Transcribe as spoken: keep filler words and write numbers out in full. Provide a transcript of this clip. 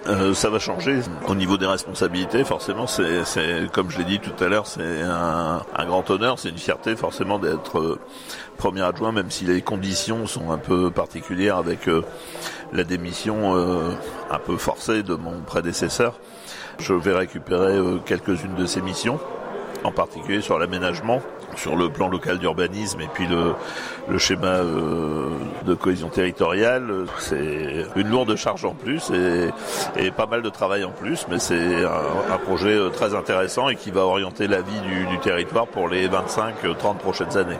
Euh, ça va changer au niveau des responsabilités. Forcément, c'est, c'est comme je l'ai dit tout à l'heure, c'est un, un grand honneur, c'est une fierté forcément d'être euh, premier adjoint, même si les conditions sont un peu particulières avec euh, la démission euh, un peu forcée de mon prédécesseur. Je vais récupérer euh, quelques-unes de ces missions, en particulier sur l'aménagement, sur le plan local d'urbanisme et puis le, le schéma euh, de cohésion territoriale. C'est une lourde charge en plus et, et pas mal de travail en plus, mais c'est un, un projet très intéressant et qui va orienter la vie du, du territoire pour les vingt-cinq trente prochaines années.